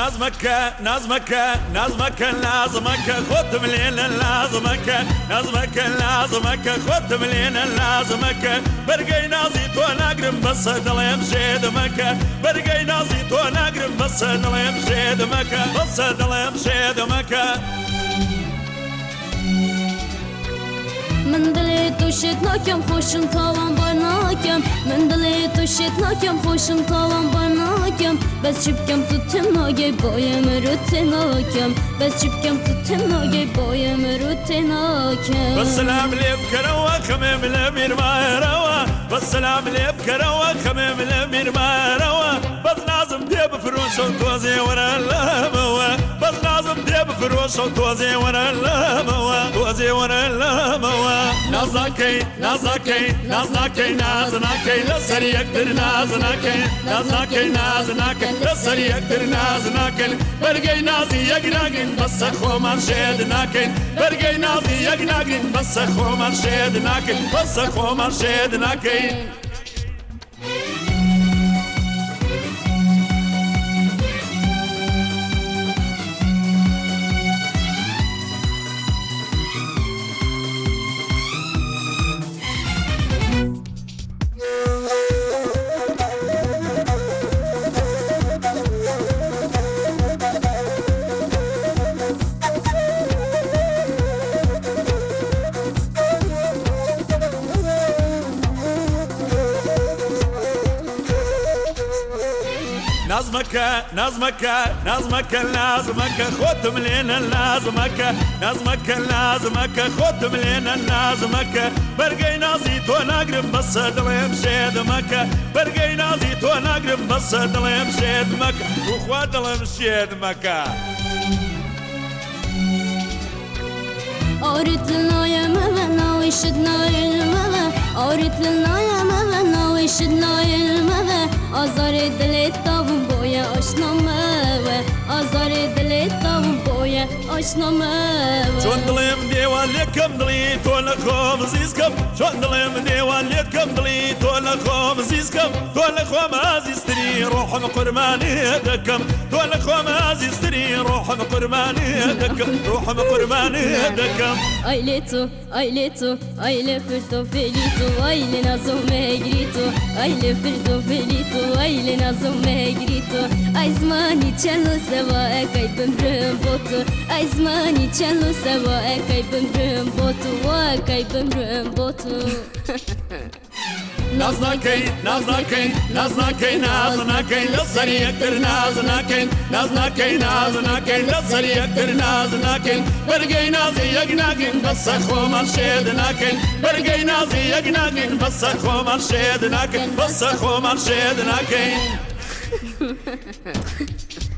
نظمك لازمك خد مليل لازمك نظمك خد مليل لازمك برقي نازي تو نقرب بس دليم شيدمك برقي نازي تو نقرب بس دليم شيدمك من دلی تو شد ناکم خوشم تاوان بار ناکم من دلی تو شد ناکم خوشم تاوان بار ناکم بس چپکم تو تناگی بایم رو تناکم بس چپکم تو تناگی بایم رو تناکم بس سلام لیب کروا خمیم لمیر ما روا بس سلام لیب کروا خمیم لمیر ما روا بس نازم دیب فروش و توزی ورا لاموا بس نازم دیب فروش و توزی ورا لاموا نازناكي لسر يقدر نازناكي لسر يقدر نازناكي برقي نازي يقناقن بس خو من شيدناكي برقي نازي يقناقن بس خو من شيدناكي نظمك خد ملينا لازمك خد ملينا لازمك برقي نازي تو نقرب بس دليم شيدمك برقي نازي تو نقرب بس دليم شيدمك وخوا دليم شيدمك أوريت لنا يا ماما ويشدنا الماما أوريت لنا يا ماما ويشدنا الماما أزار دلت تابون بويا أشنا ماما أزار دلت تابون بويا أشنا ماما شون دليم ديوان لكم دلي تولخوم زيزكم شون دليم ديوان لكم دلي تولخوم زيزكم تولخوم عزيزتني روحهم قرماني دكم تولخوم عزيزتني روحهم قرماني دكم Aile fırto felito Aile nazome grito Aile fırto felito Aile nazome grito Aizmani cello seva e kaybım rüm botu Aizmani cello seva e kaybım rüm botu Wa kaybım rüm botu نازناكي لسر يقدر نازناكي لسر يقدر نازناكي برقي نازي يقناقن بس خو من شيدناكي برقي نازي يقناقن بس خو من شيدناكي